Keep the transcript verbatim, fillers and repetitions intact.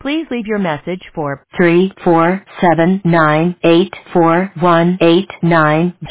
Please leave your message for three four seven nine eight four one eight nine.